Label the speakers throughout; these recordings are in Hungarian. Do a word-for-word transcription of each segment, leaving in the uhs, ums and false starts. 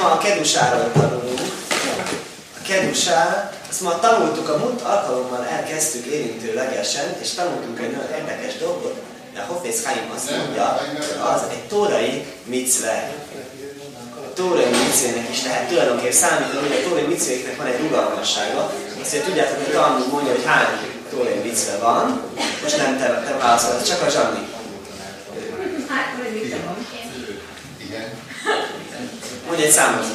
Speaker 1: ma a Kedusháról tanulunk. A Kedusá, azt ma tanultuk, a múlt alkalommal elkezdtük érintőlegesen, és tanultunk egy nagyon érdekes dolgot, de a Hafez Haim azt mondja, hogy az egy tórai micve. A tórai micvének is lehet tulajdonképpen számítani, hogy a tórai micvéknek van egy rugalmassága. Azt tudjátok, hogy Talmud mondja, hogy hány tórai micve van. Most nem te, te válaszolod, csak a Zsani.
Speaker 2: Hát, vagy mit tudom.
Speaker 3: Igen.
Speaker 1: Mondj egy számot.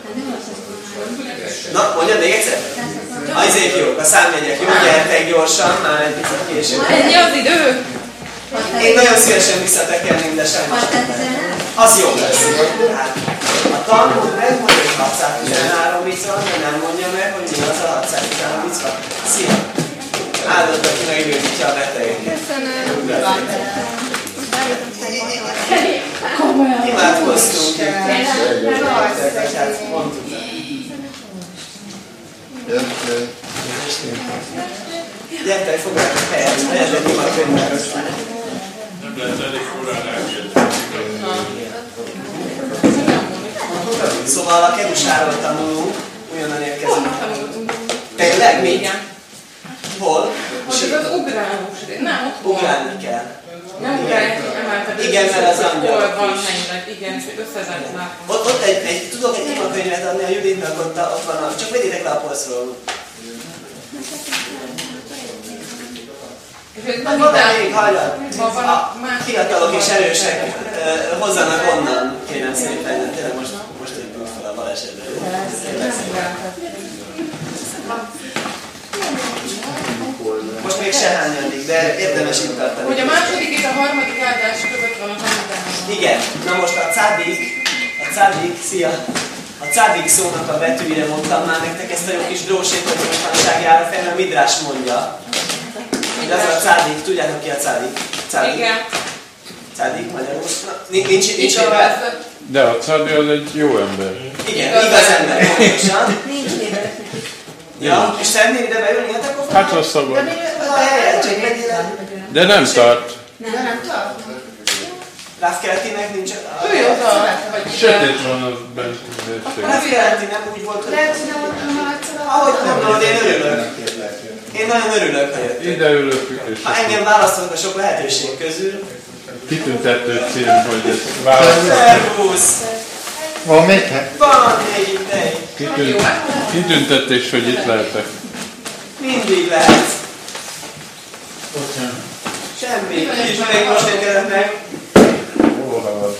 Speaker 1: Na, mondjad még egyszer? Azért jók, a számjegyek jó, gyertek gyorsan, már egy picit később.
Speaker 2: Ennyi az idő?
Speaker 1: Én nagyon szívesen visszatekerném, de sajnos az jó lesz. Hát, a Talmud megmondja, hogy hatszáztizenhárom micva, de nem mondja meg, hogy mi az a hatszáztizenhárom micva. Szia! Áldott, aki megidőzítja a betegeket.
Speaker 2: Köszönöm.
Speaker 1: Imádkoztunk, tehát mondtuk. Gyertek, foglaltok helyet, lehet egy ima könyvvel össze.
Speaker 4: Nem lehet elég korán elkérni.
Speaker 1: Szóval a Kedusháról tanulunk, újonnan érkezünk. Tényleg? Mi? Hol?
Speaker 5: Hogy az ugrálós rész. Nem, ott volt.
Speaker 1: Ugrálni kell.
Speaker 5: Nem ugrálják, hogy emelted.
Speaker 1: Igen, mert az angyal.
Speaker 5: Hol van mennyire, igen, és összezett látom.
Speaker 1: Ott, ott egy, egy, tudok egy imakönyvet adni a Juditnak, ott, ott van a... Csak vegyétek le a polcról. Hát van elég, hajlad. A fiatalok és erősek uh, hozzanak onnan, kérem szépen, tényleg most, most épül fel a balesetben. Most még se hányadik, de érdemes itt tartani.
Speaker 5: Hogy a második és a harmadik áldás között van a tanítás.
Speaker 1: Igen, na most a cádik, a cádik, szia! A cádik szónak a betűire mondtam már nektek ezt a jó kis drósét, hogy mostanságára fel, a Midrás mondja. De az a cádik, tudjátok ki a cádik? Cádik?
Speaker 5: Igen.
Speaker 1: Cádik magyarul? Nincs, nincs, nincs érve?
Speaker 4: De a cádi az egy jó ember.
Speaker 1: Igen, igaz, igaz ember, pontosan.
Speaker 2: Nincs mivel.
Speaker 1: Ja, és szeretnél ide beülni, hát akkor
Speaker 4: Hát az szabad.
Speaker 1: a helyet, csak megyél el.
Speaker 4: De nem tart.
Speaker 2: Nem, nem tart.
Speaker 1: Ráfkeltinek nincs...
Speaker 5: Ő jó tart, vagy
Speaker 4: Sötét van az bent.
Speaker 1: Ráfkelti nem úgy volt, hogy...
Speaker 2: Lehet, hogy nem adtam a
Speaker 1: Ahogy mondod, én örülök. Én nagyon örülök, hogy jöttök.
Speaker 4: Ide ülök, és
Speaker 1: Ha engem választanak a sok lehetőség közül...
Speaker 4: kitüntető cím, hogy ezt választottam.
Speaker 1: Szervusz!
Speaker 3: Van még?
Speaker 1: Van még itt egy.
Speaker 4: Kitünt, kitüntetés, hogy itt lehetek.
Speaker 1: Mindig lehet. Semmi. Kis még most érkezett meg.
Speaker 4: Hol halad?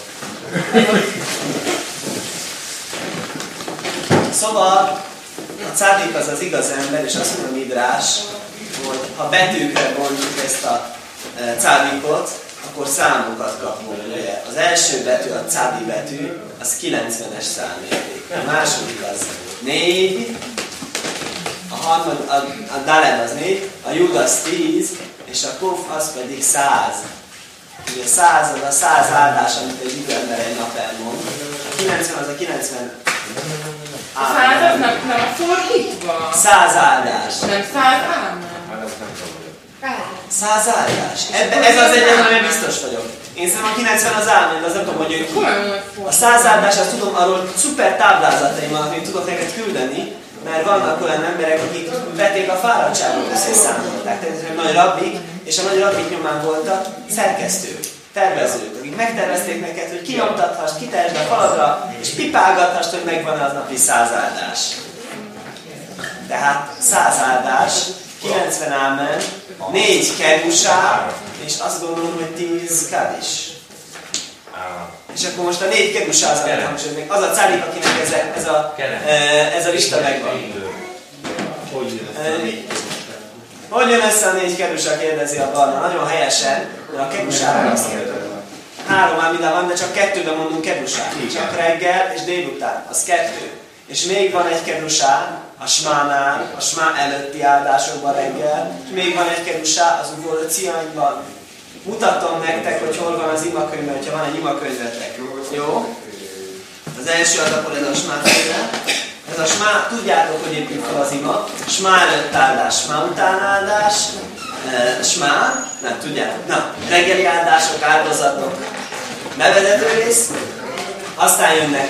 Speaker 1: Szóval a cádik az az igaz ember, és azt mondja Midrás, hogy ha betűkre bontjuk ezt a cádikot, akkor számokat kapunk. Ugye? Az első betű, a cádi betű, az kilencvenes számérték. A második az négy, a harmadik, a, a daled az négy, a jud az tíz, és a kof az pedig száz. Ugye a száz az a száz áldás, amit egy idő ember egy nap elmond. A kilencven az a kilencven
Speaker 5: a száz az nem, nem fordítva?
Speaker 1: Száz áldás.
Speaker 5: Nem száz állam?
Speaker 1: Száz áldás. Ebben, ez az egyetlen, amiben biztos vagyok. Én szerintem a kilencven az állam, de az nem tudom, hogy jön ki. A száz áldás, azt tudom, arról szuper táblázataim van, amit tudok neked küldeni, mert vannak olyan emberek, akik vették a fáradtságot, összeszámolták. Tehát nagy rabbik, és a nagy rabbik nyomán voltak szerkesztők, tervezők, akik megtervezték neked, hogy kinyomtathass, kitesd a faladra, és pipálgathass, hogy megvan az napi száz áldás. Tehát száz áldás, kilencven ámen, négy kedusá, és azt gondolom, hogy tíz kadis. És akkor most a négy kedusá az, amit hangsúlyozni. Az a cádik, akinek ez a, ez a, ez a lista megvan. Hogy jön össze a négy kedusá, kérdezi a Barna. Nagyon helyesen, de a kedusára azt kérdezi. Három ámida van, de csak kettőben mondunk kedusát. Csak reggel és délután. Az kettő. És még van egy kedusá, a smánál, a smá előtti áldásokban reggel, és még van egy kedusá az ugolóciányban. Mutatom nektek, hogy hol van az imakönyve, hogyha van egy imakönyvetek. Jó? Az első az akkor ez a smá-féle. Ez a smá, tudjátok, hogy épül fel az ima. Smá előtt áldás, smá után áldás. E, smá, nem tudjátok. Na, reggeli áldások, áldozatok. Bevezető rész. Aztán jönnek a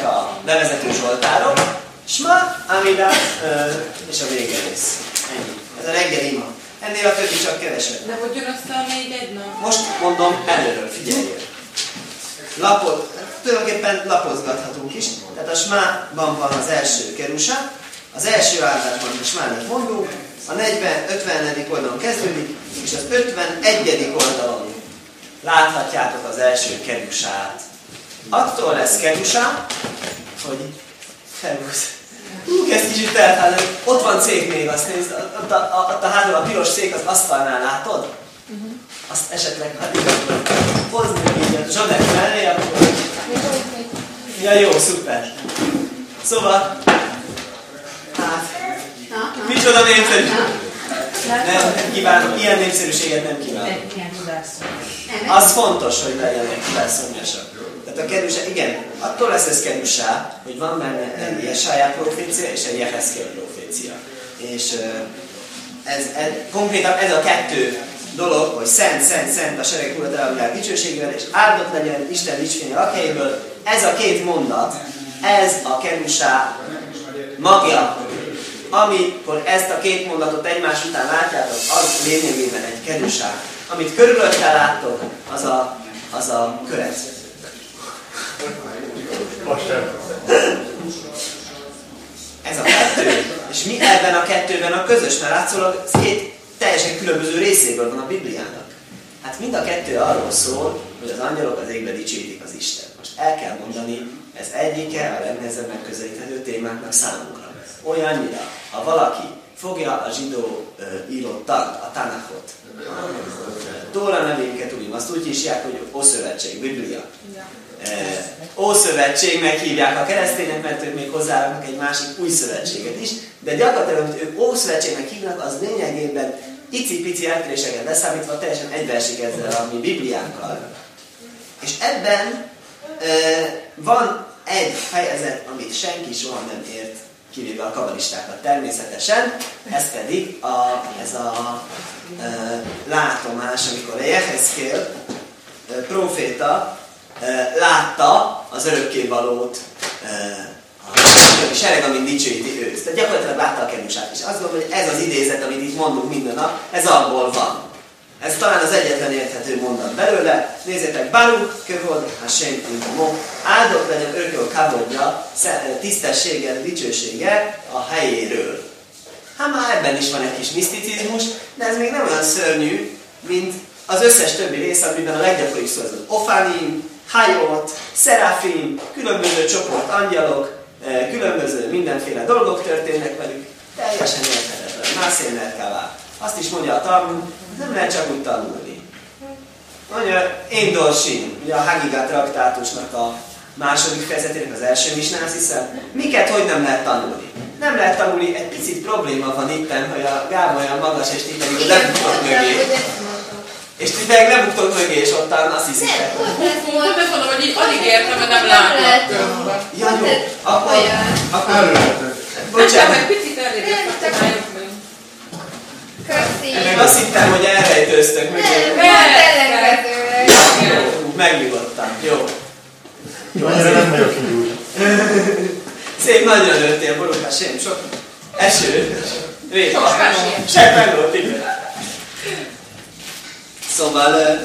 Speaker 1: bevezető zsoltárok, Sma, Amida és a végerész. Ennyi. Ez a reggeli ima. Ennél a többi csak kevesebb.
Speaker 5: De hogy jön össze a négy egy nap?
Speaker 1: Most mondom előről, figyeljél. Lapot, tulajdonképpen lapozgathatunk is. Tehát a Smában van az első kerusá, az első áldásban a Smának mondunk, a negyven ötvenedik oldalon kezdődik, és az ötvenegyedik oldalon láthatjátok az első kerusát. Attól lesz kerusá, hogy felhúz. Hú, kezd kicsit elfállni. Ott van cég még, azt nézd, ott a, a, ott a hátul a piros cég az asztalnál látod? Uh-huh. Azt esetleg, hát igazán, hozd meg így a zsadek mellé, akkor... Ja, jó, szuper. Szóval, hát, micsoda népszerű. Nem, nem kívánom, ilyen népszerűséget nem kívánom. Az fontos, hogy legyenek felszomjasak. Tehát a kerusá, igen, attól lesz ez kerusá, hogy van benne egy Jesája profécia és egy Jehezkiel profécia. És ez, ez, konkrétan ez a kettő dolog, hogy szent, szent, szent a sereg Ura a világ dicsőségével, és áldott legyen Isten dicsfénye lakhelyéből. Ez a két mondat, ez a kerusá magja. Amikor ezt a két mondatot egymás után látjátok, az lényegében egy kerusá. Amit körülötte láttok, az a, az a köret. Ez a kettő. És mi ebben a kettőben a közös? Mert látszólag két teljesen különböző részéből van a Bibliának. Hát mind a kettő arról szól, hogy az angyalok az égbe dicsőítik az Isten. Most el kell mondani, ez egyike a legnehezebb megközelíthető témáknak számunkra. Olyannyira, ha valaki fogja a zsidó uh, írottat, a Tanachot, Tóra nevénket úgy, azt úgy hívják, hogy Ószövetség, Biblia. Eh, Ószövetségnek hívják a keresztények, mert ők még hozzáraknak egy másik új szövetséget is, de gyakorlatilag, amit ők Ószövetségnek hívnak, az lényegében icipici eltéréseket leszámítva teljesen egybeesik ezzel a mi Bibliánkkal. És ebben eh, van egy fejezet, amit senki soha nem ért, kivéve a kabalistákat természetesen, ez pedig a, ez a e, látomás, amikor a Jehezkiel e, próféta e, látta az örökkévalót, e, a sereg, amit dicsőíti őt. Tehát gyakorlatilag látta a kerusát is. Azt gondolom, hogy ez az idézet, amit itt mondunk minden nap, ez abból van. Ez talán az egyetlen érthető mondat belőle. Nézzétek, Baruch kevod Hashem Immo, áldott legyen örökkévaló kavodja, tisztessége, dicsősége a helyéről. Hát már ebben is van egy kis miszticizmus, de ez még nem olyan szörnyű, mint az összes többi rész, amiben a leggyakoribb szó az Ofanim, Hajot, Szerafim, különböző csoport angyalok, különböző mindenféle dolgok történnek velük, teljesen érthetetlen. Mászéner kává. Azt is mondja a Talmud, nem lehet csak úgy tanulni. Mondja, én Dorsin, ugye a Hagigá traktátusnak a második fejezetének az első misnán, azt hiszem, miket hogy nem lehet tanulni? Nem lehet tanulni, egy picit probléma van itten, hogy a Gábor olyan magas, és ti pedig lebuktok mögé. És ti pedig lebuktok mögé, és ottan azt hiszitek.
Speaker 5: Pont ezt mondom, hogy így alig értem, mert nem látom.
Speaker 1: Ja, jó. Akkor... akkor
Speaker 5: bocsánat. Egy picit elrébb,
Speaker 1: meg azt hittem, hogy elrejtőztök mögé. Jó, megnyugodtam. Jó.
Speaker 3: Jó, annyira nem vagyok indul.
Speaker 1: Szép nagyra nőttél, Baruch Hashem, sok eső, répa, seppen volt itt. Szóval,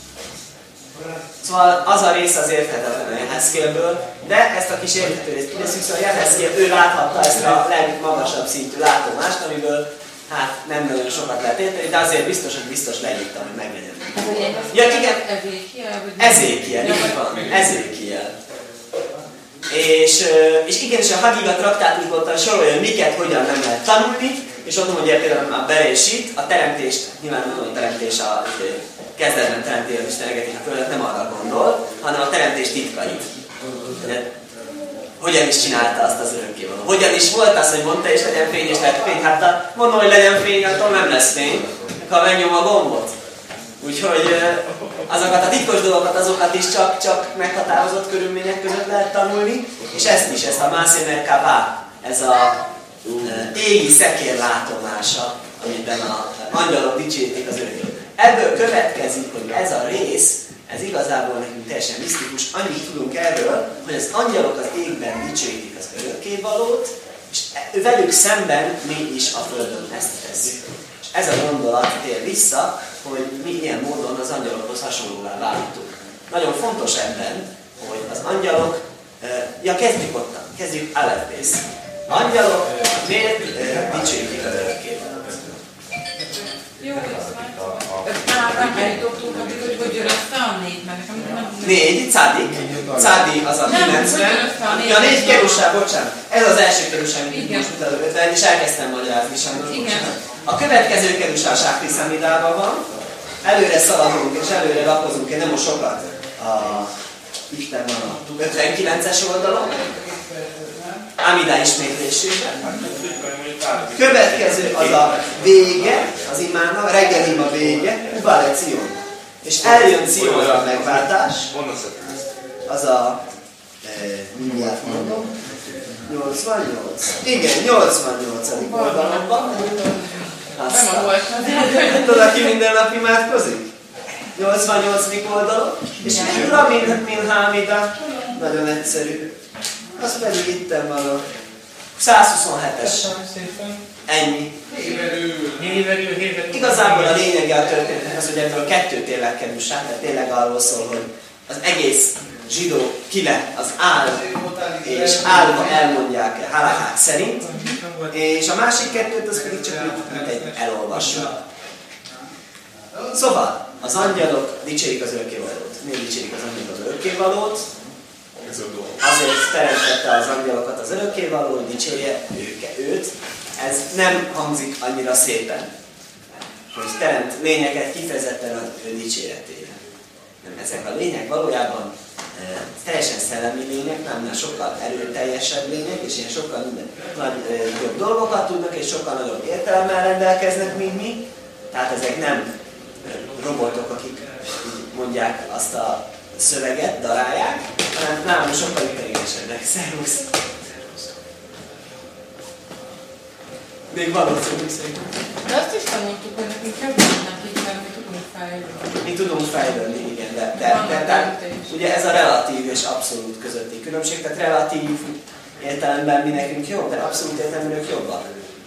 Speaker 1: szóval az a rész az érthetetlen a Jehezkielből, de ezt a kis érthető részt kidesszük, szóval Jehezkiel, ő láthatta ezt a legmagasabb szintű látomást, amiből hát nem nagyon sokat lehet érteni, de azért biztos, hogy biztos leírtam, hogy meglegyen. Ja, igen, Ezékiel, így van, Ezékiel. És, és igen, és a Hagigá traktátusban sorolja, miket, hogyan nem lehet tanulni, és ott mondja például a Beresít, a teremtést, nyilván nem a teremtés a kezdetben teremti az Isteneket és a Földet, nem arra gondol, hanem a teremtés titkait. Hogyan is csinálta azt az örökkévaló? Hogyan is volt az, hogy mondta, és legyen fény, és lehet fény? Hát mondom, hogy legyen fény, attól nem lesz fény, ha megnyom a gombot. Úgyhogy azokat a titkos dolgokat, azokat is csak, csak meghatározott körülmények között lehet tanulni, és ezt is, ezt a Mászéner Kavá, ez a égi szekér látomása, amiben az angyalok dicsérték az örökkévalót. Ebből következik, hogy ez a rész, Ez igazából nekünk teljesen misztikus. Annyit tudunk erről, hogy az angyalok az égben dicsőítik az örökkévalót, és velük szemben mi is a földön ezt tesszük. És ez a gondolat tér vissza, hogy mi ilyen módon az angyalokhoz hasonlóvá váltunk. Nagyon fontos ebben, hogy az angyalok, ja kezdjük ottan, kezdjük Alephész. Angyalok miért dicsőítik az örökkévalót?
Speaker 5: Jó, ez már. Már eljutottunk addig, hogy hogy jön össze a négy, mert nekem nem...
Speaker 1: Négy, cádik. Cádi az a kilencven. Ja, négy kerusá, bocsánat. Ez az első kerusá, amit most mutatod, és elkezdtem magyarázni, sajnos, bocsánat. A következő kerusá Sákri Szamidában van. Előre szaladunk és előre lapozunk, én nem most sokat. A Isten van a ötvenkilences oldalon. Amida ismétlésében. Következő az a vége, az imának, reggel ima vége, Ubale Cion. És eljön Cionra a megváltás. Az a, e, mindjárt mondom, nyolcvannyolc. Igen, nyolcvannyolcadik oldalon van. Aztán. Tudod, ki minden nap imádkozik? nyolcvannyolcadik oldalon. És Ura min, min Hamida, nagyon egyszerű. Az pedig itten van a százhuszonhetes. Ennyi. Igazából a lényege a történetnek az, hogy ebből kettő tényleg kerülsá, tehát tényleg arról szól, hogy az egész zsidó kile az áll, és állva elmondják halakák szerint, és a másik kettőt az pedig csak mint egy elolvasva. Szóval, az angyalok dicsérik az örökkévalót. Miért dicsérik az angyalok az örökkévalót? Azért teremtette az angyalokat az örökkévaló, hogy dicsérje őke, őt. Ez nem hangzik annyira szépen, hogy teremt lényeket kifejezetten az ő dicséretére. Nem, ezek a lények valójában e, teljesen szellemi lények, námnál sokkal erőteljesebb lények, és ilyen sokkal minden, nagy, e, jobb dolgokat tudnak, és sokkal nagyobb értelemmel rendelkeznek, mint mi. Tehát ezek nem robotok, akik mondják azt a szöveget, darálják, hanem nálunk sokkal intelligensebbek. Szervusz! Még valószínűleg szerintem.
Speaker 5: De azt is tanultuk, hogy nekünk kezdődnek így, mert mi tudunk fejlődni.
Speaker 1: Mi tudunk fejlődni, igen, de, de, de, de ugye ez a relatív és abszolút közötti különbség, tehát relatív értelemben mi nekünk jobb, de abszolút értelemben ők jobbak.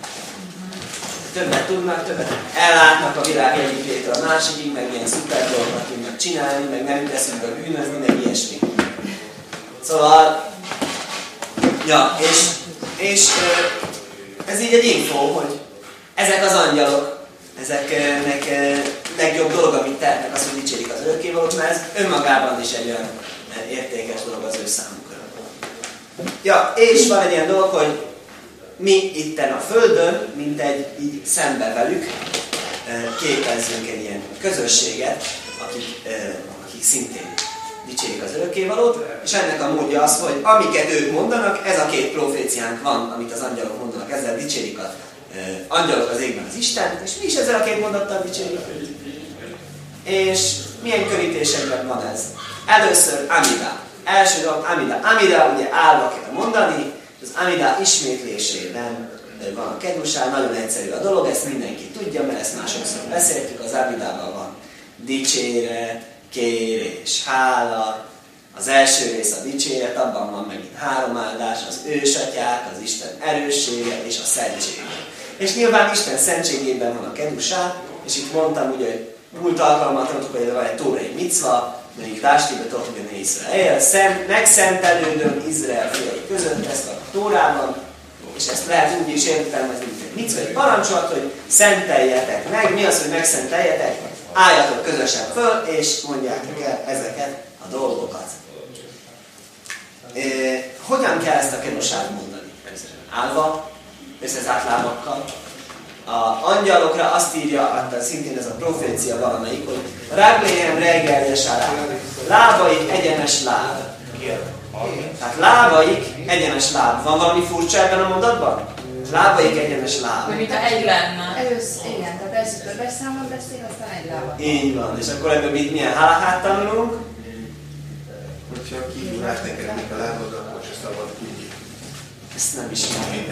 Speaker 1: Többet tudnak, többet ellátnak a világ egyik rétől a másikig, meg ilyen szuper dolgokat tudnak csinálni, meg nem teszünk a bűnözni, meg ilyesmi. Szóval, ja, és, és ez így egy info, hogy ezek az angyalok, ezeknek legjobb dolog, amit tehetnek, az, hogy dicsérik az örökkévalót, mert ez önmagában is egy olyan értékes dolog az ő számukra. Ja, és van egy ilyen dolog, hogy mi itten a Földön, mint egy így szembe velük képezzünk egy ilyen közösséget, akik, akik szintén dicsérik az örökkévalót, és ennek a módja az, hogy amiket ők mondanak, ez a két proféciánk van, amit az angyalok mondanak, ezzel dicsérik az angyalok az égben az Istent, és mi is ezzel a két mondattal dicsérjük őt. És milyen körítésekben van ez? Először Amida. Első dolog Amida. Amida ugye állva kell mondani, az Amida ismétlésében van a kedusá, nagyon egyszerű a dolog, ezt mindenki tudja, mert ezt már sokszor beszéltük, az Amidában van dicséret, kérés, hála, az első rész a dicséret, abban van megint három áldás, az ősatyák, az Isten erőssége és a szentsége. És nyilván Isten szentségében van a kedusá, és itt mondtam ugye, hogy múlt alkalommal tanultuk, hogy van egy tórai micva, mondjuk Lástibe Tohben Izrael, megszentelődöm Izrael fiai között, ezt a Tórában, és ezt lehet úgy is értelmezni, mint egy micva, egy parancsolat, hogy szenteljetek meg. Mi az, hogy megszenteljetek? Álljatok közösen föl, és mondjátok el ezeket a dolgokat. E, hogyan kell ezt a kedusát mondani? Állva, összezárt lábakkal. A angyalokra azt írja, hát szintén ez a profécia valamelyik, hogy Rágléhem reggeljes láb. Lábaik egyenes láb. Tehát lábaik egyenes láb. Van valami furcsa ebben a mondatban? Lábaik egyenes láb.
Speaker 5: Mint ha egy lenne.
Speaker 2: Először, igen, tehát első többes számon beszél, aztán egy lába.
Speaker 1: Így van. És akkor ebből mit, milyen halakát tanulunk?
Speaker 3: Hogyha kívül átengednék a lábad, akkor se szabad úgy.
Speaker 1: Ezt nem ismerem.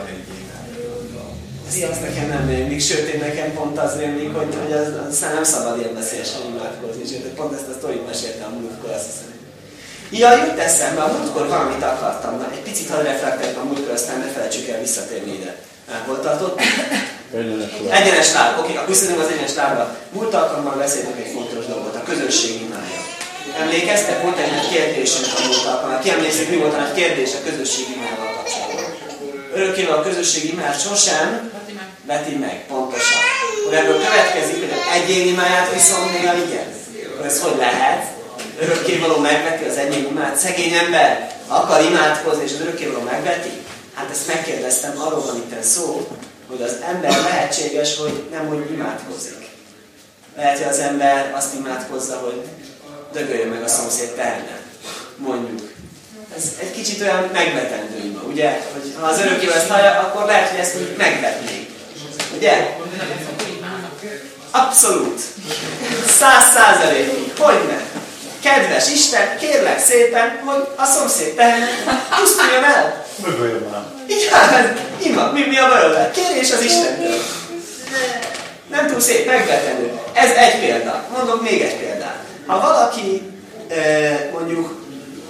Speaker 1: Ezt, ezt nekem nem rémlik, sőt én nekem pont az rémlik, hogy, hogy az, aztán nem szabad ilyen veszélyesen imádkozni, sőt pont ezt a sztorit meséltem a múltkor, azt hiszem. Ja, jut eszembe, a múltkor valamit akartam, na, egy picit hadd reflektáljuk a múltkor, aztán ne felejtsük el visszatérni ide. Hol tartott?
Speaker 4: Egyenes láb.
Speaker 1: Egyenes láb, oké, akkor visszatérünk az egyenes lábra. Múlt alkalommal beszéltünk egy fontos dolgot, a közösség imája. Emlékeztek? Volt egy nagy kérdésünk a múlt alkalommal. Ki emlékszik, mi volt a nagy kérdés a közösség imájával kapcsolatban? Örökkévaló a közösség imáját sosem veti meg, pontosan. Hogy ebből következik, hogy az egyéni imáját viszont néha igen. Ez hogy lehet? Örökkévaló megveti az egyéni imáját. Szegény ember akar imádkozni, és az örökkévaló megveti? Hát ezt megkérdeztem, arról van itt szó, hogy az ember lehetséges, hogy nem úgy imádkozik. Lehet, hogy az ember azt imádkozza, hogy dögöljön meg a szomszéd tehene. Mondjuk. Ez egy kicsit olyan megvetendő ima, ugye? Hogy ha az örökkévaló ezt hallja, akkor lehet, hogy ezt úgy megvetnék. Ugye? Abszolút. Száz százalékig. Hogyne? Kedves Isten, kérlek szépen, hogy a szomszéd tehene pusztuljon el.
Speaker 3: Mögöljön már.
Speaker 1: Igen, ima, mi, mi a belőle? Kérés az Istentől. Nem túl szép, megvetendő. Ez egy példa. Mondok még egy példát. Ha valaki mondjuk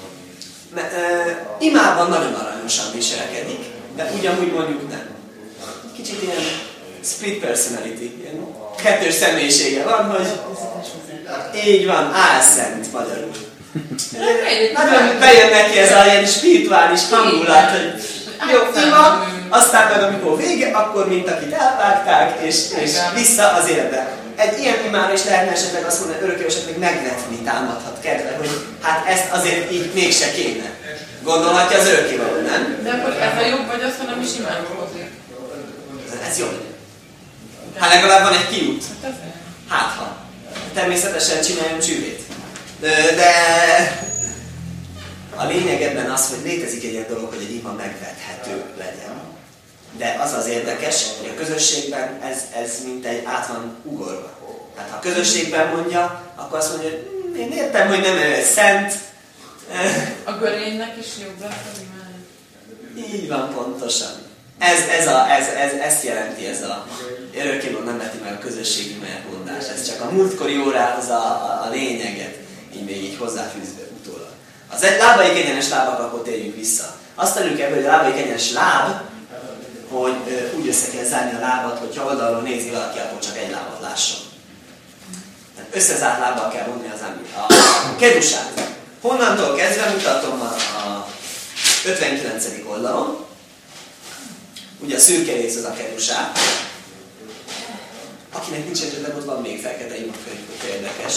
Speaker 1: imában nagyon aranyosan viselkedik, de ugyanúgy mondjuk nem. Kicsit ilyen split personality, ilyen kettős személyisége van, hogy így van, álszent magyarul. Nagyon bejön neki ez a ilyen spirituális hangulat, hogy jó, ima, aztán meg amikor vége, akkor mint akit elvágták, és, és vissza az életbe. Egy ilyen imára is lehetne esetleg azt mondani, hogy örökkévaló esetleg megvetni támadhat kedve, hogy hát ezt azért így mégse kéne. Gondolhatja az örökkévaló, nem?
Speaker 5: De akkor ez a jobb, vagy azt, hogy nem is imádkozik?
Speaker 1: Ez jobb. Hát legalább van egy kiút. Hát ha. Természetesen csináljunk csűvét. De, de a lényeg ebben az, hogy létezik egy ilyen dolog, hogy egy ima megvethető legyen. De az az érdekes, hogy a közösségben ez, ez mintegy át van ugorva. Tehát ha a közösségben mondja, akkor azt mondja, hogy én értem, hogy nem ő szent.
Speaker 5: A görénynek is jobb lesz az imája.
Speaker 1: Így van, pontosan. Ez, ez a, ez, ez, ezt jelenti ez a örökkévaló nem veti meg a közösségi megmondás. Ez csak a múltkori órához a, a, a lényeget így még így hozzáfűzve utólag. Az egy lábaik egyenes lábak, akkor térjünk vissza. Azt tanuljuk ebből, hogy a lábaik egyenes láb, hogy ö, úgy össze kell zárni a lábat, hogyha oldalról nézi valaki, akkor csak egy lábat lásson. Tehát összezárt lábbal kell vonni az ember. A, a kedusát. Honnantól kezdve mutatom a, a ötvenkilencedik oldalon. Ugye a szürke rész az a kedusá. Akinek nincs esetleg, ott van még fekete imakönyv, hogy érdekes.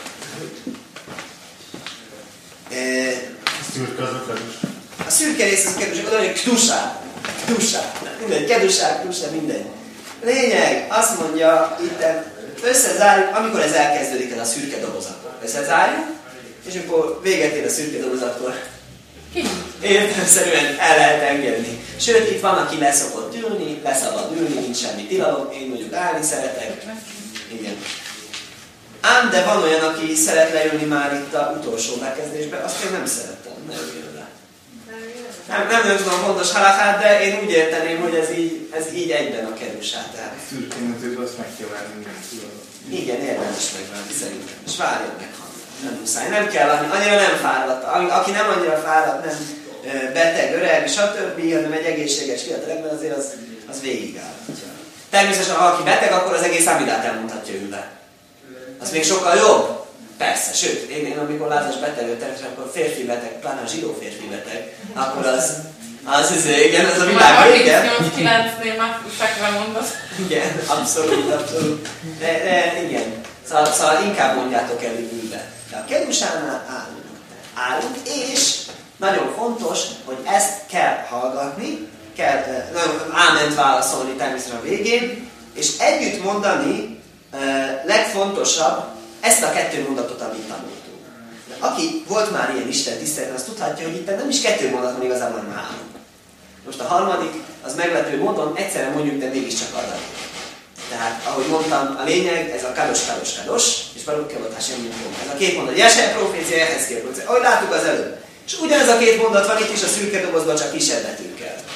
Speaker 1: E,
Speaker 3: A szürke az a kedus.
Speaker 1: a szürke rész az a kedusá, oda mondja kedusá. Kedusá. Mindegy, kedusá, kedusá, mindegy. Lényeg, azt mondja, itt összezárjuk, amikor ez elkezdődik, ez a szürke dobozattól. Összezárjuk, és amikor véget ér a szürke dobozattól, értelemszerűen el lehet engedni. Sőt, itt van, aki leszokott ülni, leszabad ülni, nincs semmi tilalom, én mondjuk állni szeretek. Igen. Ám, de van olyan, aki szeret leülni már itt az utolsó bekezdésben, azt én nem szerettem, ne üljön le. Nem, nem, nem tudom pontos halakát, de én úgy érteném, hogy ez így, ez így egyben a kedusát.
Speaker 6: Szürkénetőből azt meg kell várni mindenki.
Speaker 1: Igen, érdemes megvárni szerintem. És várjon meg, nem muszáj. Nem kell, annyira nem fáradt. Aki nem annyira fáradt, nem beteg, öreg, stb., hanem egy egészséges fiatalember, azért az, az végigáll. Természetesen, ha valaki beteg, akkor az egész Amidát elmondhatja ülve. Az még sokkal jobb. Persze, sőt, én, én amikor lázas beteg, természetesen akkor férfi beteg, pláne a zsidó férfi beteg, akkor az, az, az igen, az a világ vége.
Speaker 5: harmincnyolc-kilencnél már fekve mondasz.
Speaker 1: Igen, abszolút, abszolút. De, de igen, szóval, szóval inkább mondjátok el ülve. De a kedusánál állunk. Állunk, és nagyon fontos, hogy ezt kell hallgatni, kell nagyon áment válaszolni természetesen a végén, és együtt mondani legfontosabb ezt a kettő mondatot, amit tanultunk. De aki volt már ilyen Isten tiszteletben, az tudhatja, hogy itt nem is kettő mondat van, igazából nem három. Most a harmadik, az meglepő módon egyszerre mondjuk, de mégiscsak adat. Tehát, ahogy mondtam, a lényeg, ez a kados, kados, kados, és barukkevatás ennyi Ez a két mondat, Jesel profécia, Jehezkiel profécia, ahogy láttuk az előbb. És ugyanez a két mondat van itt is a szürke dobozban, csak kisebb betűkkel.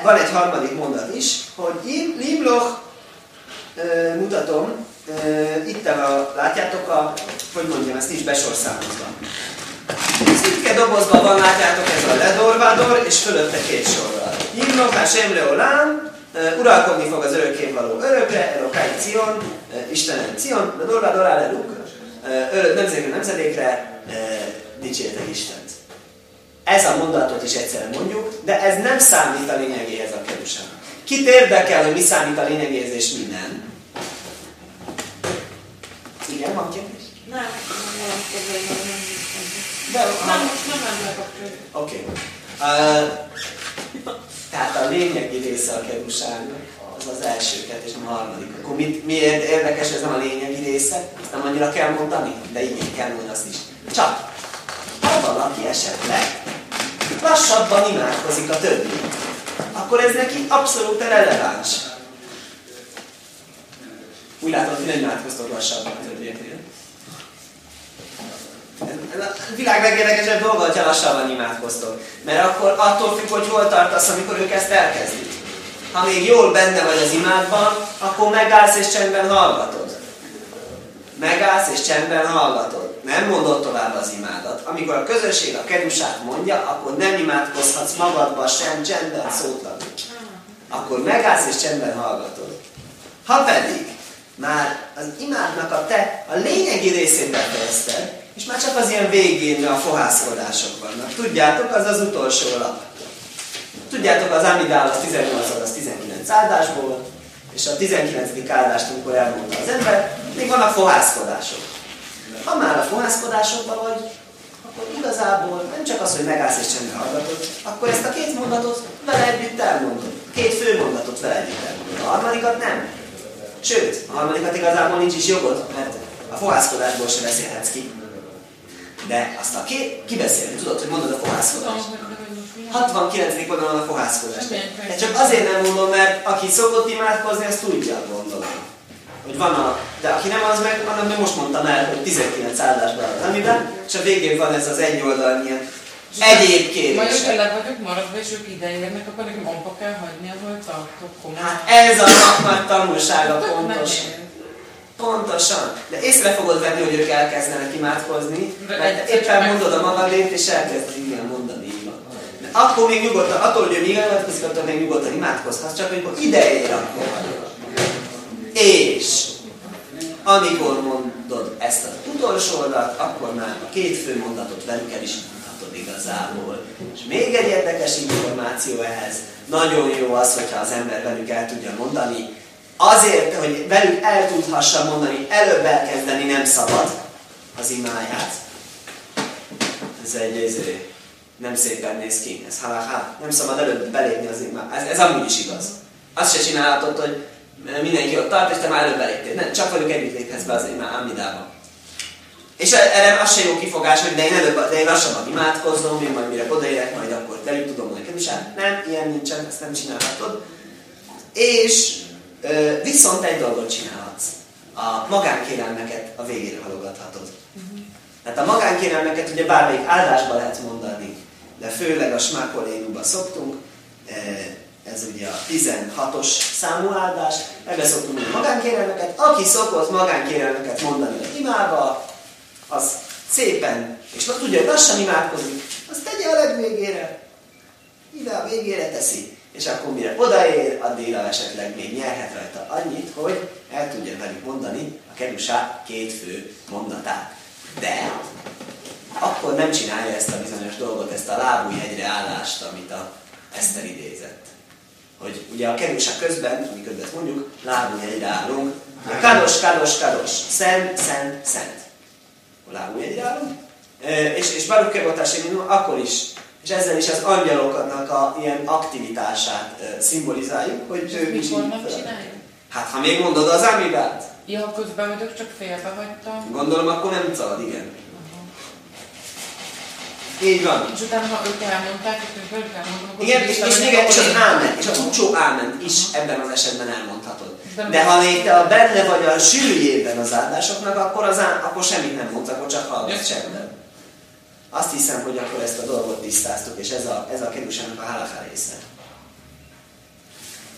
Speaker 1: van egy harmadik mondat is, hogy Limloch, mutatom, itt a, látjátok a, hogy mondjam, ezt is besorszámozva. Szürke dobozban van, látjátok, ez a ledorvádor, és fölötte két sorral. Limloch, Hashem Leolám, uralkodni fog az örökkévaló örökre, Elokai Cion, Istenem Cion, ledorvádor, Alleluk, nemzedékre, nemzedékre, dicsértek Istent. Ez a mondatot is egyszerűen mondjuk, de ez nem számít a lényegéhez a kedusán. Kit érdekel, hogy mi számít a lényegéhez és mi nem? Igen, van kérdés?
Speaker 5: Nem, nem van probléma, nem
Speaker 1: De,
Speaker 5: nem, most nem lenne lekapcsolni.
Speaker 1: Oké. Okay. Uh, tehát a lényegi része a kedusánnak az az első kettő és a harmadik. Akkor mit, miért érdekes ez nem a lényegi része? Ezt nem annyira kell mondani, de igen, kell mondani azt is. Csak, ha valaki esetleg lassabban imádkozik a többi, akkor ez neki abszolút releváns. Úgy látom, hogy nem imádkoztok lassabban a többieknél. Ez a világ legérdekesebb dolga, hogyha lassabban imádkoztok. Mert akkor attól függ, hogy hol tartasz, amikor ők ezt elkezdik. Ha még jól benne vagy az imádban, akkor megállsz és csendben hallgatod. Megállsz és csendben hallgatod. Nem mondod tovább az imádat. Amikor a közösség a kedusát mondja, akkor nem imádkozhatsz magadba sem csendben szótlanul. Akkor megállsz és csendben hallgatod. Ha pedig már az imádnak a te a lényegi részét befejezted, és már csak az ilyen végén a fohászkodások vannak. Tudjátok, az az utolsó lap. Tudjátok, az Amidál az tizennyolc, az tizenkilenc áldásból, és a tizenkilencedik áldást, amikor elmondta az ember, még vannak fohászkodások. Ha már a fohászkodásokban vagy, akkor igazából nem csak az, hogy megállsz és csendben hallgatod, akkor ezt a két mondatot vele együtt elmondod. Két fő mondatot vele együtt elmondod. A harmadikat nem. Sőt, a harmadikat igazából nincs is jogod, mert a fohászkodásból sem beszélhetsz ki. De azt a két kibeszélni tudod, hogy mondod a fohászkodást. hatvankilencedik oldalon a fohászkodást. De csak azért nem mondom, mert aki szokott imádkozni, azt tudja, gondolom. Hogy van a, de aki nem, az meg, annak meg most mondtam el, hogy tizenkilenc áldásban az amiben, és a végén van ez az egy oldal ilyen egyéb kérés.
Speaker 5: Majd, hogyha le vagyok maradva, és ők ideérnek, akkor nekem abba kell hagyni, ahol tartok komolyan.
Speaker 1: Hát ez a nagy tanulsága pontosan. Pontosan. De észre fogod venni, hogy ők elkezdenek imádkozni, mert éppen mondod a magadét, és elkezd igen mondani így van. De akkor még nyugodtan, attól, hogy ő még imádkozik, attól még nyugodtan imádkozhatsz, csak amikor ide ér, akkor hagyod. És amikor mondod ezt az utolsó oldalt, akkor már a két fő mondatot velük el is mondhatod igazából. És még egy érdekes információ ehhez. Nagyon jó az, hogyha az ember velük el tudja mondani. Azért, hogy velük el tudhassa mondani, előbb elkezdeni nem szabad az imáját. Ez egy ezért nem szépen néz ki. Ez halá, nem szabad előbb belépni az imáját. Ez, ez amúgy is igaz. Azt se csinálhatod, hogy mindenki ott tart, és te már előbb beléptél. Nem, csak velük együtt léphetsz be az Amidába. És erre az se jó kifogás, hogy de én előbb, de én lassabban imádkozom, én majd mire odaérek, majd akkor velük tudom mondani kedvisát. Nem, ilyen nincsen, ezt nem csinálhatod. És ö, viszont egy dolgot csinálhatsz. A magánkérelmeket a végére halogathatod. Uh-huh. Tehát a magánkérelmeket ugye bármelyik áldásba lehet mondani, de főleg a Smákolénuba szoktunk. Ez ugye a tizenhatos számú áldás, ebbe szoktunk mondani magánkérelmeket. Aki szokott magánkérelmeket mondani az imába, az szépen, és tudja, hogy lassan imádkozik, azt tegye a legvégére, ide a végére teszi, és akkor mire odaér, addigra esetleg még nyerhet rajta annyit, hogy el tudja velük mondani a kedusá két fő mondatát. De akkor nem csinálja ezt a bizonyos dolgot, ezt a lábújhegyre állást, amit a Eszter idézett. Hogy ugye a kedusá közben, amikor ezt mondjuk, lábújhegyre állunk, kados, kados, kados, szent, szent, szent. Lábújhegyre állunk, és, és Baruch Kevotás akkor is, és ezzel is az angyaloknak a ilyen aktivitását szimbolizáljuk, hogy ők is
Speaker 5: mikor nem csináljuk?
Speaker 1: Hát ha még mondod az Amidát.
Speaker 5: Ja, közben vagyok, csak félbehagytam.
Speaker 1: Gondolom, akkor nem szabad, igen. Így van.
Speaker 5: És utána, ha ők elmondták, és ők elmondom, akkor...
Speaker 1: Igen, és, és még és az ámen, és a utcsó ámen is ebben az esetben elmondhatod. De ha még te a benne vagy a sűrűjében az áldásoknak, akkor, az á, akkor semmit nem mondsz, akkor csak hallgatsz csendben. Azt hiszem, hogy akkor ezt a dolgot tisztáztuk, és ez a, ez a kedvusának a halaká része.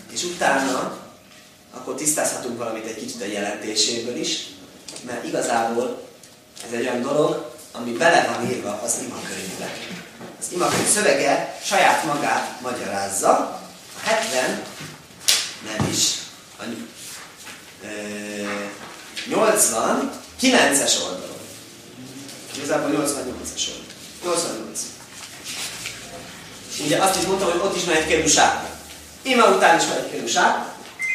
Speaker 1: És utána akkor tisztázhatunk valamit egy kicsit a jelentéséből is, mert igazából ez egy olyan dolog, ami bele van írva az imakönyvbe. Az imakönyv szövege saját magát magyarázza, a hetven, nem is, a nyolcvankilences oldalon. Igazából nyolcvannyolcas oldalon. nyolcvannyolc. Ugye azt is mondtam, hogy ott is van egy kedusá. Ima után is van egy kedusá.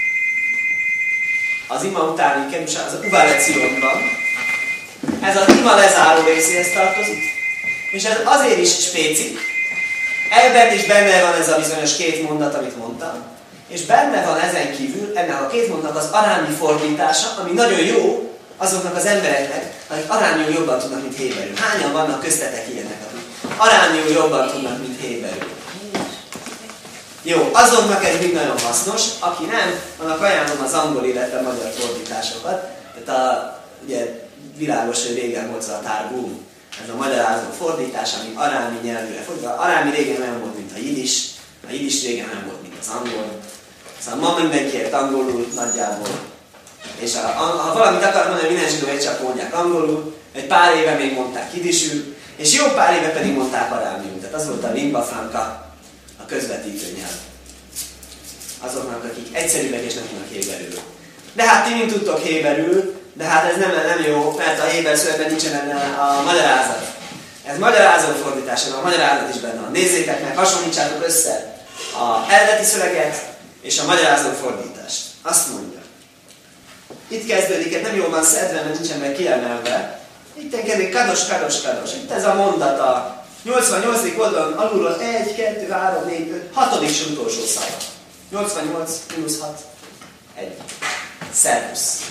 Speaker 1: Az ima utáni kedusá, az a uváleciónban. Ez az ima lezáró részéhez tartozik. És ez azért is spéci. Ebben is benne van ez a bizonyos két mondat, amit mondtam. És benne van ezen kívül ennek a két mondatnak az arámi fordítása, ami nagyon jó azoknak az embereknek, akik arányul jobban tudnak, mint héberül. Hányan vannak köztetek ilyenek, akik arányul jobban tudnak, mint héberül? Jó, azoknak ez mind nagyon hasznos, aki nem, annak ajánlom az angol, illetve a magyar fordításokat. Tehát a, ugye világos, hogy régen volt a Targum, ez a magyarázó fordítás, ami arámi nyelvűre fordítva. Arámi régen nem volt, mint a jiddis, a jiddis régen nem volt, mint az angol. Szóval ma mindenki ért angolul nagyjából. És ha, ha valamit akar mondani, minden zsidó csak mondják angolul, egy pár éve még mondták jiddisül, és jó pár éve pedig mondták arámiul. Tehát az volt a lingua franca, a közvetítő nyelv. Azoknak, akik egyszerűek és nem tudnak héberül. De hát ti mind tudtok héberül, de hát ez nem, nem jó, mert a héber szövegben nincsen benne a magyarázat. Ez magyarázó fordítás, a magyarázat is benne van. Nézzétek meg, hasonlítsátok össze a eredeti szöveget és a magyarázó fordítást. Azt mondja. Itt kezdődik, ez nem jól van szedve, mert nincsen meg kiemelve. Itt kezdődik kados, kados, kados. Itt ez a mondat a nyolcvannyolcadik oldalon alulról egy, kettő, három, négy, öt, hatodik sor utolsó szava. nyolcvannyolc mínusz hat, egy. Szervusz.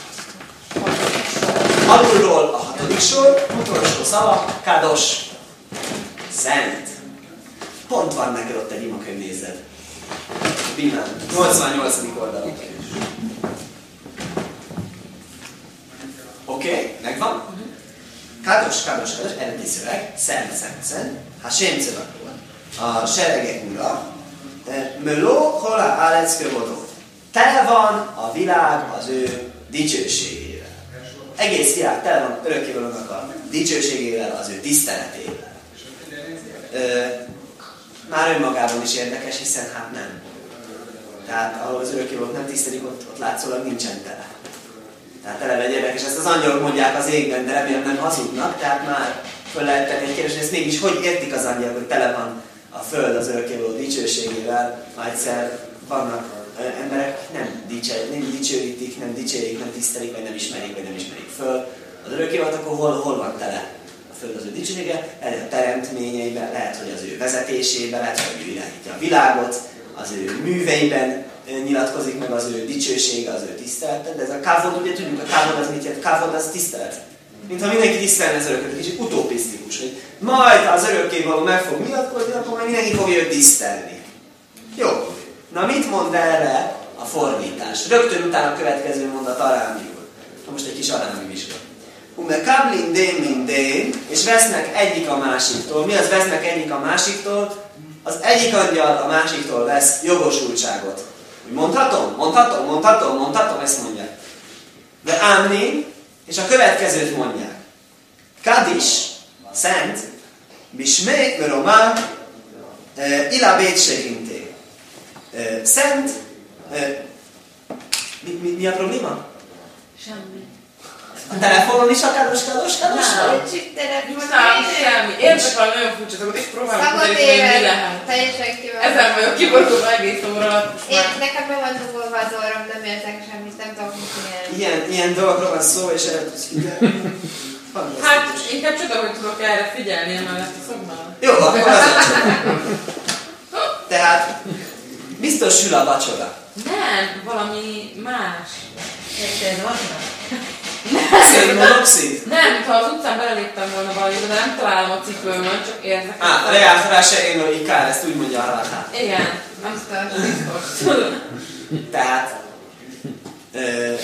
Speaker 1: Alulról a hatodik sor, utolsó szava, kados. Szent. Pont van neked ott egy imakönyv, nézed. Bimán, nyolcvannyolcadik oldalon. Oké, okay, megvan? Kados, kados, kados, eredeti szöveg, szent, szent, szent, Hashem Tzevakot, a seregek ura, Möló, hola, álec, kövodó. Tele van a világ az ő dicsőségével. Egész világ tele van örökkévalónak a dicsőségével, az ő tiszteletével. Ö, már önmagában is érdekes, hiszen hát nem. Tehát ahol az örökkévalót nem tisztelik, ott, ott látszólag nincsen tele. Tehát tele vagy érdekes, ezt az angyalok mondják az égben, de remélem nem hazudnak, tehát már föl lehet tenni egy kérdést, hogy ezt mégis hogy értik az angyalok, hogy tele van a föld az örökkévaló dicsőségével, ha egyszer vannak emberek, nem, dicső, nem dicsőítik, nem dicsérik, nem tisztelik, vagy nem ismerik, vagy nem ismerik föl. Az örökkévalót, akkor hol, hol van tele a föld az ő dicsősége? Lehet a teremtményeiben, lehet, hogy az ő vezetésében, lehet, hogy ő irányítja a világot, az ő műveiben nyilatkozik meg az ő dicsősége, az ő tisztelete, de ez a kávod, ugye tudjuk, a kávod az mit jelent? Kávod az tisztelet. Mintha mindenki tisztelne az örököt, kicsit utopisztikus, hogy majd az örökkévaló meg fog nyilatkozni, akkor majd mindenki fogja őt tisztelni. Jó. Na mit mond erre a fordítás? Rögtön utána a következő mondat arámiul. Na most egy kis arámi vizsga. Ume kablin dén mindén, és vesznek egyik a másiktól. Mi az vesznek egyik a másiktól? Az egyik angyal a másiktól vesz jogosultságot. Mondhatom, mondhatom, mondhatom, mondhatom, ezt mondják. De ámni, és a következőt mondják. Kadis, szent, bismé, öromá, ila bétséginté. Szent, mi, mi, mi a probléma?
Speaker 2: Semmi.
Speaker 1: A telefonon is a kados, kados, kados?
Speaker 2: Nincs telefon.
Speaker 5: Semmi. Én csak valami nagyon furcsa dolgot, és próbálom
Speaker 2: Szabad
Speaker 5: tudni, hogy mi
Speaker 2: élet.
Speaker 5: lehet.
Speaker 2: Teljesen kívül.
Speaker 5: Ezen vagyok kiborulva egész óra alatt.
Speaker 2: Én nekem be van dugolva az orrom, nem értek semmit, nem tudok mit csinálni.
Speaker 1: Ilyen, ilyen dolgokról van szó, és erre tudsz figyelni.
Speaker 5: Hát inkább csoda, hogy tudok erre figyelni emellett a szobban.
Speaker 1: Jó, akkor azért. Tehát biztos sül a vacsora.
Speaker 5: Nem, valami más.
Speaker 2: Ez vacsora?
Speaker 1: Szép monopszid?
Speaker 5: Nem, mintha az utcán beleléptem volna valamiben, de nem találom a cipőmön, csak érzek.
Speaker 1: Á, reál rá én a ikár, ezt úgy mondja a halál.
Speaker 5: Igen,
Speaker 2: Biztos.
Speaker 5: biztos.
Speaker 1: Tehát,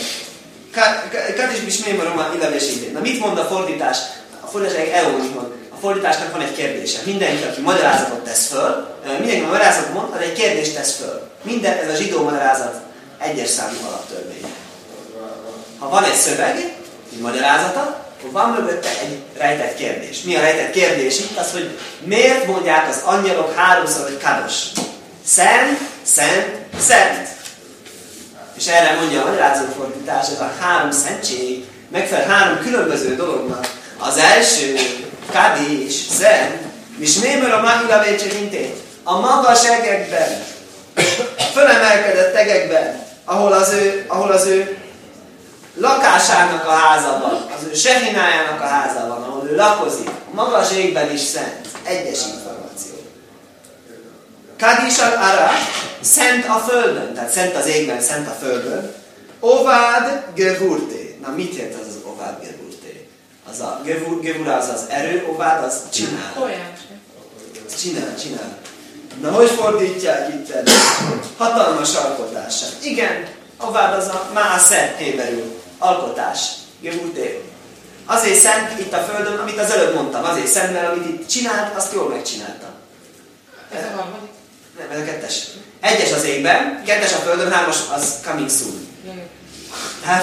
Speaker 1: Kadis bismé maromá illavés idén. Na mit mond a fordítás? A fordítás egy eó mit mond. A a fordításnak van egy kérdése. Mindenki, aki magyarázatot tesz föl, mindenki, a magyarázatot mond, az egy kérdést tesz föl. Minden, ez a zsidó magyarázat egyes számú alaptörvény. Ha van egy szöveg, egy magyarázata, akkor van mögötte egy rejtett kérdés. Mi a rejtett kérdés itt? Az, hogy miért mondják az angyalok háromszor, hogy kados? Szent, szent, szent. És erre mondja a magyarázatfordítás, ez a három szentség megfelel három különböző dolognak. Az első, kadis, szent, és némör a mahila vécserintét. A magas egekben, a fölemelkedett egekben, ahol az ő, ahol az ő lakásának a háza van, az ő sehinájának a háza van, ahol ő lakozik, magas égben is szent. Egyes információ. Kadis al-ara, szent a földön, tehát szent az égben, szent a földön. Ovád gevurté. Na mit jelent az az ovád gevurté? Az a gevur, gevura az az erő, ovád az csinál.
Speaker 5: Tojás.
Speaker 1: Csinál, csinál. Na hogy fordítják itt? Hatalmas alkotását. Igen, ovád az a másze héberül. Alkotás. Gevurté. Azért szent itt a földön, amit az előbb mondtam. Azért szent, mert amit itt csinált, azt jól megcsinálta.
Speaker 5: Ez a harmadik.
Speaker 1: Nem, ez a kettes. Egyes az égben, kettes a földön, hármas az coming soon. Hát...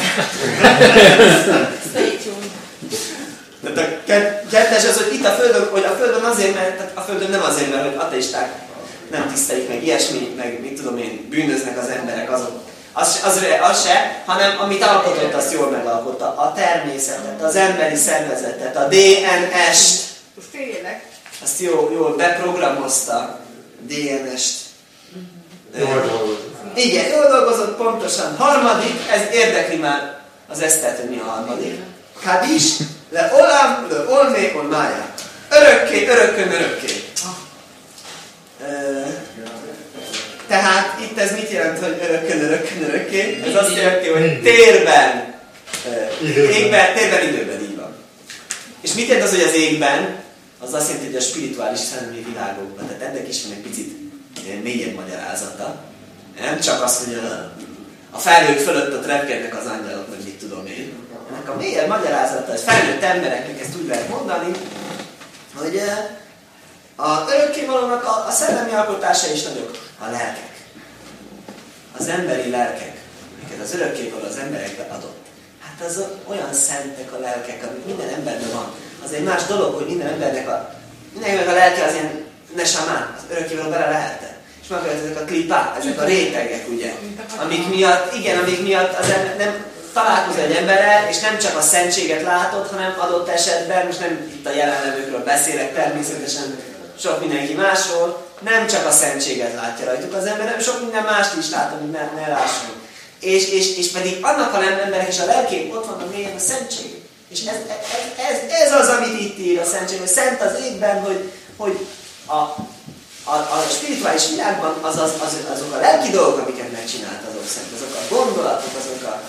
Speaker 5: Stay tuned.
Speaker 1: Tehát a kettes az, hogy itt a földön, hogy a földön azért, mert tehát a földön nem azért, mert hogy ateisták nem tisztelik meg ilyesmi, meg mit tudom én, bűnöznek az emberek azok. Az, az, az se, hanem amit alkotott, azt jól megalkotta. A természetet, az emberi szervezetet, a dé en es-t.
Speaker 2: Félek.
Speaker 1: Azt jól, jól beprogramozta. dé en es-t.
Speaker 3: Jól dolgozott.
Speaker 1: Igen, jól dolgozott, pontosan. Harmadik, ez érdekli már az Esztert, hogy mi a harmadik. Kadis, le olam, le olmé, olmája. Örökké, örökkön, örökké. Tehát itt ez mit jelent, hogy örökkön, örökkön, örökké? Ez azt jelenti, hogy térben, égben, térben, időben, így van. És mit jelent az, hogy az égben? Az azt jelenti, hogy a spirituális szellemi világokban. Tehát ennek is van egy picit mélyebb magyarázata. Nem csak az, hogy a, a felhők fölött ott repkednek az angyalok, vagy mit tudom én. Ennek a mélyebb magyarázata, hogy felnőtt embereknek ezt úgy lehet mondani, hogy az örökkévalónak a, a szellemi alkotása is nagyok. A lelkek. Az emberi lelkek, amiket az örökkévaló az emberekbe adott. Hát az olyan szentek a lelkek, amik minden emberben van. Az egy más dolog, hogy minden embernek a, mindenkinek a lelke az ilyen nesamán, az örökkévaló bele lehelte. És maga ezek a klipák, ezek a rétegek, ugye, amik miatt, igen, amik miatt az ember nem találkoz egy emberrel, és nem csak a szentséget látod, hanem adott esetben, most nem itt a jelenlevőkről beszélek, természetesen sok mindenki másról, nem csak a szentséget látja rajtuk az ember, hanem sok minden mást is lát, amit ne, ne lásson. És, és, és pedig annak a emberek és a lelkén ott van a mélyen a szentség. És ez, ez, ez, ez az, amit itt ír a szentség, hogy szent az égben, hogy, hogy a, a, a spirituális világban az, az, az, azok a lelki dolgok, amiket megcsinált, azok szent, azok a gondolatok, azok a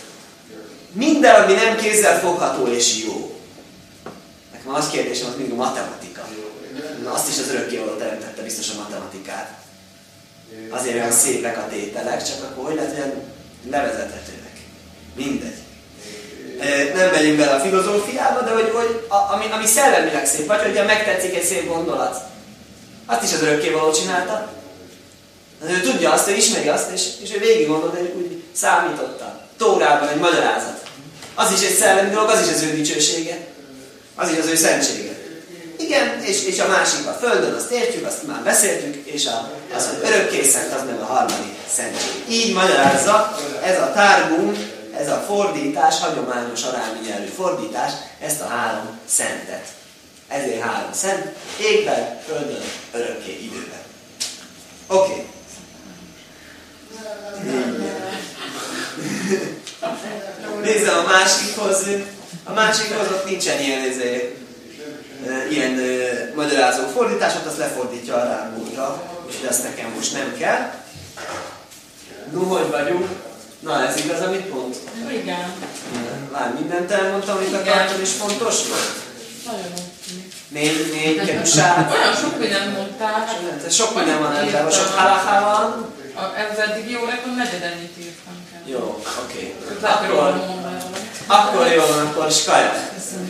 Speaker 1: minden, ami nem kézzel fogható és jó. Nekem az kérdésem, az mindig a matematika. Na, azt is az örökkévaló teremtette biztos a matematikát. Azért olyan szépek a tételek, csak akkor hogy lehet olyan levezethetőek. Mindegy. Nem megyünk bele a filozófiába, de hogy, hogy a, ami, ami szellemileg szép, vagy hogyha megtetszik egy szép gondolat. Azt is az örökkévaló csinálta. Ő tudja azt, ő ismeri azt, és, és ő végig gondolta, hogy úgy számította. Tórában egy magyarázat. Az is egy szellemi dolog, az is az ő dicsősége. Az is az ő szentsége. Igen, és, és a másik a földön, azt értjük, azt már beszéltük, és a, az, hogy örökké szent, az meg a harmadik szentség. Így magyarázza ez a Targum, ez a fordítás, hagyományos arámi nyelvű fordítás, ezt a három szentet. Ezért három szent, égben, földön, örökké időben. Oké. Okay. Nézzem a másikhoz, a másikhoz ott nincsen ilyen, ezért, ilyen uh, magyarázó fordítás, ott azt lefordítja a rámúra, úgyhogy azt nekem most nem kell. No, hogy vagyunk? Na, ez igaz, amit pont?
Speaker 5: Igen.
Speaker 1: Már mindent elmondtam, amit akartam, és fontos volt?
Speaker 5: Nagyon
Speaker 1: Négy, négy kerüsát.
Speaker 5: Olyan sok mindent mondtál.
Speaker 1: Sok minden van ebben, sok halachá van.
Speaker 5: Ez eddig jó, akkor negyedennyit írtam kell.
Speaker 1: Jó, oké.
Speaker 5: Okay.
Speaker 1: Akkor, akkor jó van, akkor skaja.